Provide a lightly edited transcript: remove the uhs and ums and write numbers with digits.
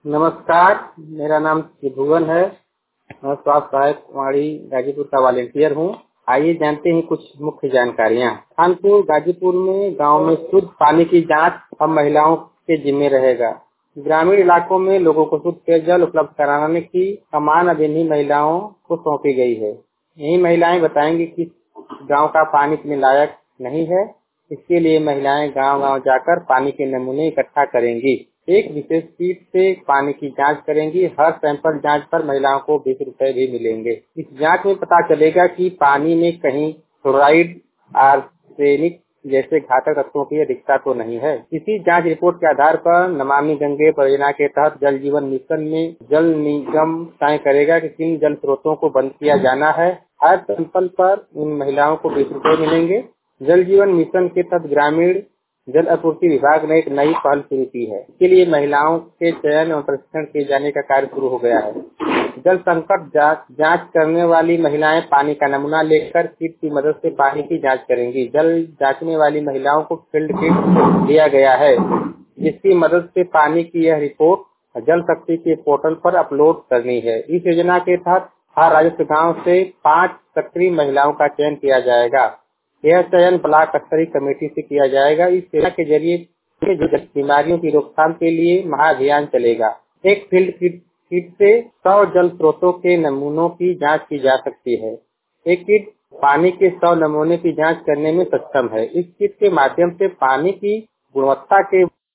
नमस्कार, मेरा नाम त्रिभुवन है। मैं स्वास्थ्य सहायक वाड़ी गाजीपुर का वॉलेंटियर हूँ। आइए जानते हैं कुछ मुख्य जानकारियाँ। कानपुर गाजीपुर में गांव में शुद्ध पानी की जांच अब महिलाओं के जिम्मे रहेगा। ग्रामीण इलाकों में लोगों को शुद्ध पेयजल उपलब्ध कराने की कमान अब इन्हीं महिलाओं को सौंपी गई है। यही महिलाएं बताएंगी कि गांव का पानी पीने लायक नहीं है। इसके लिए महिलाएं गांव-गांव जाकर पानी के नमूने इकट्ठा करेंगी। एक विशेष किट से पानी की जांच करेंगी। हर सैंपल जांच पर महिलाओं को 20 रुपए भी मिलेंगे। इस जांच में पता चलेगा कि पानी में कहीं फ्लोराइड, आर्सेनिक जैसे घातक तत्वों की अधिकता तो नहीं है। इसी जांच रिपोर्ट के आधार पर नमामि गंगे परियोजना के तहत जल जीवन मिशन में जल निगम तय करेगा कि किन जल स्रोतों को बंद किया जाना है। हर सैंपल पर इन महिलाओं को 20 रुपए मिलेंगे। जल जीवन मिशन के तहत ग्रामीण जल आपूर्ति विभाग ने एक नई पहल शुरू की है। इसके लिए महिलाओं के चयन और प्रशिक्षण किए जाने का कार्य शुरू हो गया है। जल संकट जांच करने वाली महिलाएं पानी का नमूना लेकर किट की मदद से पानी की जांच करेंगी। जल जांचने वाली महिलाओं को फील्ड किट दिया गया है, जिसकी मदद से पानी की यह रिपोर्ट जल शक्ति के पोर्टल पर अपलोड करनी है। इस योजना के तहत हर राजस्व गाँव से 5 सक्रिय महिलाओं का चयन किया जाएगा। यह चयन ब्लॉक स्तरीय कमेटी से किया जाएगा। इस योजना के जरिए बीमारियों की रोकथाम के लिए महाअभियान चलेगा। एक फील्ड किट से 100 जल स्रोतों के नमूनों की जांच की जा सकती है। एक किट पानी के 100 नमूने की जांच करने में सक्षम है। इस किट के माध्यम से पानी की गुणवत्ता के